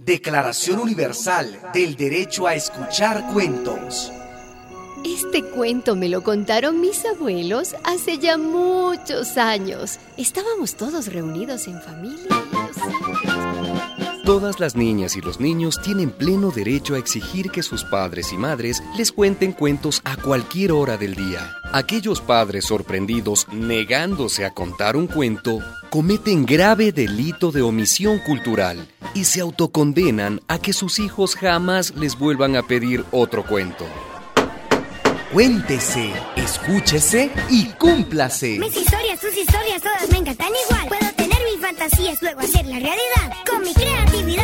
Declaración Universal del Derecho a Escuchar Cuentos. Este cuento me lo contaron mis abuelos hace ya muchos años. Estábamos todos reunidos en familia. Todas las niñas y los niños tienen pleno derecho a exigir que sus padres y madres les cuenten cuentos a cualquier hora del día. Aquellos padres sorprendidos negándose a contar un cuento cometen grave delito de omisión cultural y se autocondenan a que sus hijos jamás les vuelvan a pedir otro cuento. Cuéntese, escúchese y cúmplase. Mis historias, tus historias, todas me encantan igual. Puedo tener mis fantasías, luego hacerla realidad con mi creatividad.